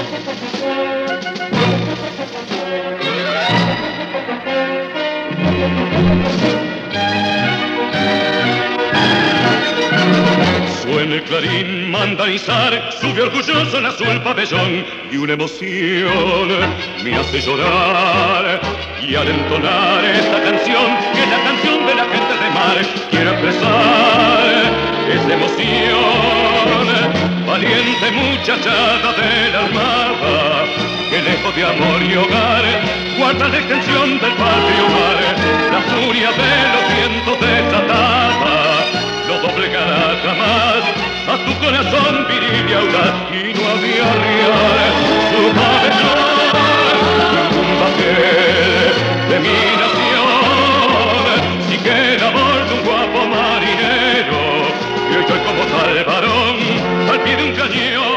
Suena el clarín, manda izar, sube orgulloso en azul pabellón y una emoción me hace llorar. Y al entonar esta canción, que es la canción de la gente de mar, quiero expresar esta emoción. Valiente muchachada de la armada, que lejos de amor y hogar guarda la extensión del patrio mar. La furia de los vientos desatada no doblegará jamás a tu corazón viril y audaz, y no había real su pabellón, ningún bajel de mi nación. Si queda a bordo un guapo marinero, y hoy soy como tal varón al pie de un cañón.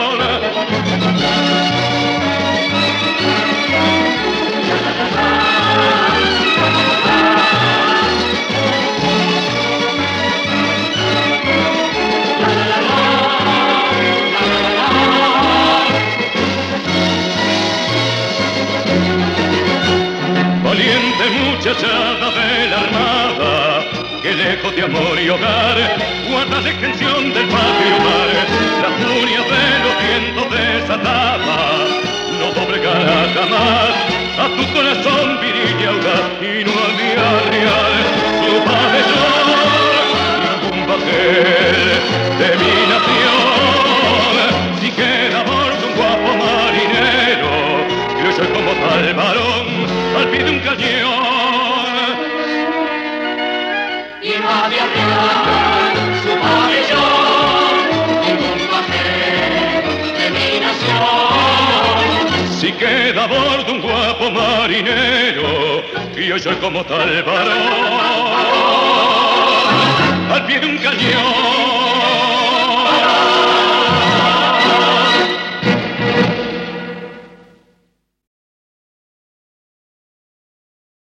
Valiente muchachada de la armada, que lejos de amor y hogar guarda la extensión del patrio mar. La furia de los vientos desatada no doblegará jamás a tu corazón viril y audaz, y no había real su pabellón, ningún bajel de mi nación. Si queda a bordo un guapo marinero, yo soy como tal varón al pie de un cañón. Y no había real su pabellón, ningún bajel de mi nación. Si queda a bordo un guapo marinero, y yo soy como tal varón al pie de un cañón.